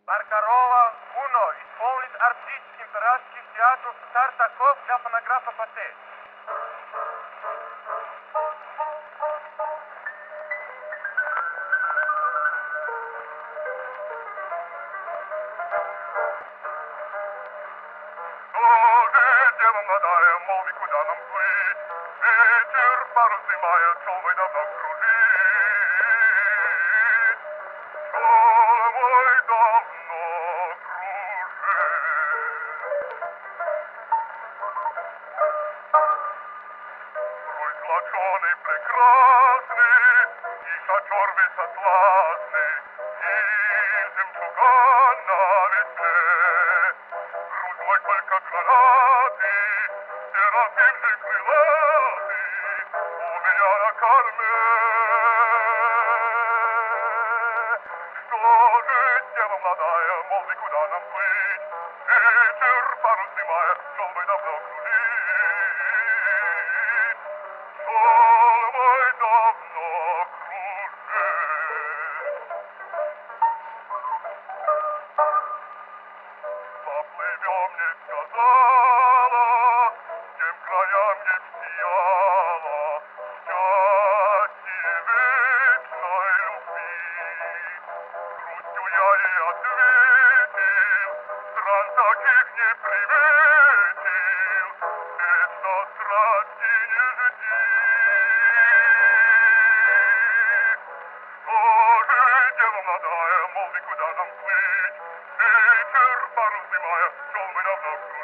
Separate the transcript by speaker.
Speaker 1: Маркарова, Уно, исполнит артист императорских театров Тартаков для фонографа Патте.
Speaker 2: Дева молодая, молви, куда нам плыть? Ветер парус снимает, шелмой давно кружит. Шелмой давно кружит. Твой золоченый прекрасный, и шатер весь атласный, и жемчуган на весне. Грудь мой только гранаты, серафим же крылатый, у меня на корме. Что же, дева молодая, молви, куда нам плыть? Ветер парус снимая, шелмой давно кружит. Шелмой давно кружит. Поплывем, не сказала, тем краям не сияла, счастье вечной любви. Грустью я ей ответил, стран таких не приметил, вечно страсти не жди. Тоже дева молодая, молви, куда нам плыть? Ветер парус снимая, шелмой давно кружит.